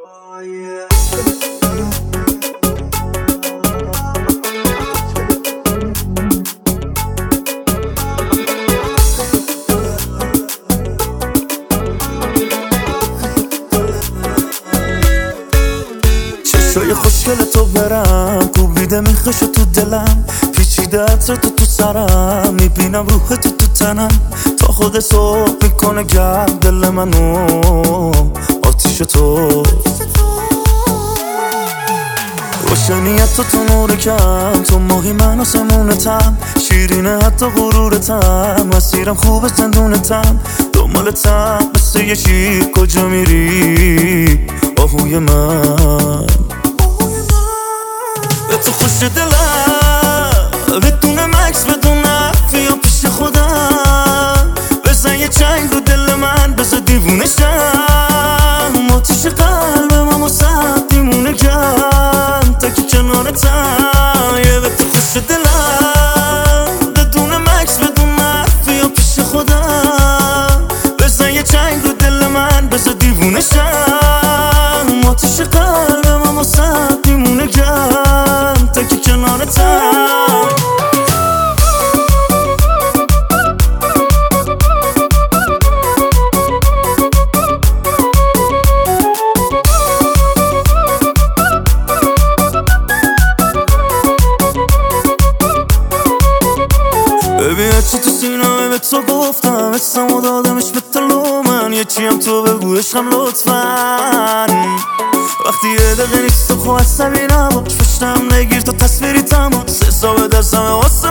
چشای خوشگل تو برم کوبیده میخشه تو دلم، پیچیده عطر تو سرم، میبینم روح تو تنم، تا خود صبح میکنه گرم دل منو آتیش تو. روشنیت تو نور کم، تو ماهی من آسمونتم، شیرینه حتی غرورتم، مسیرم خوبه زندونتم، دنبالتم مثل یه شیر، کجا میری آهوی من؟ به تو خوش دلم، بدون مکس بدون حرفی یا پیش خودم، بزن یه چنگ رو دل من، بزن دیوونه شم، آتیش قلبم و سخت دیمونه گرم تا که کنارتم. یه به تو خوش دلم، بدون مکس بدون حرفی یا پیش خودم، بزن یه چنگ رو دل من، بزن دیوونه شم، آتیش قلبم و سخت دیمونه گرم تا که کنارتم. ببین هرچی تو سینه به تو گفتم، حسم و دادمش به تلو من، یکی هم تو بگویش هم لطفاً. وقتی یه دقیقه نیست تو خواه عصبی نباش، پشتم نگیر تا تصویری تماس، حساب دستمه واسه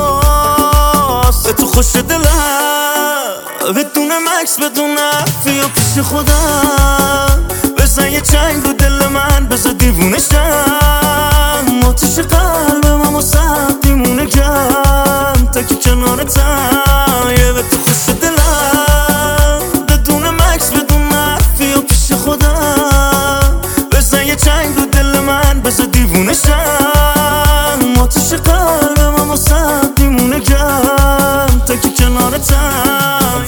به تو خوش دلم، بدون مکس بدون حرفی یا پیش خودم، بزن یه چنگ رو دل من، بزن دیوونه شم، آتیش قلبم و سخت دیمونه گرم تا که کنارتم. یه به تو خوش دلم، بدون مکس بدون حرفی یا پیش خودم، بزن یه چنگ رو دل من، بزن دیوونه شم، آتیش قلبم و سخت دیمونه گرم تا که کنارتم.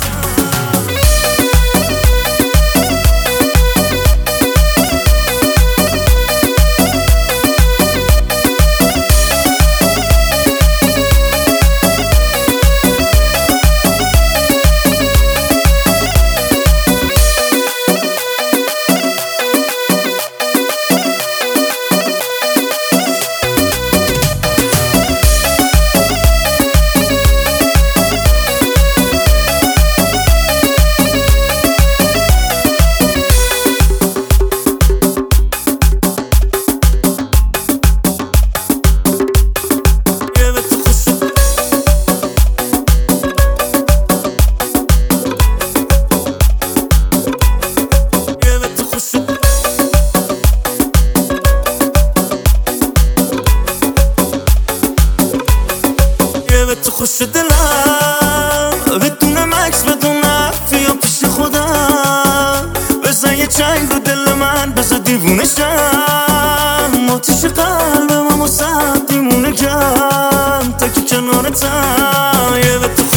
تو خوش دلم، بدون مکس بدون حرفی یا پیش خودم، بزن یه چنگ رو دل من، بزن دیوونه شم، آتیش قلبم و سخت دیمونه گرم تا که کنارتم.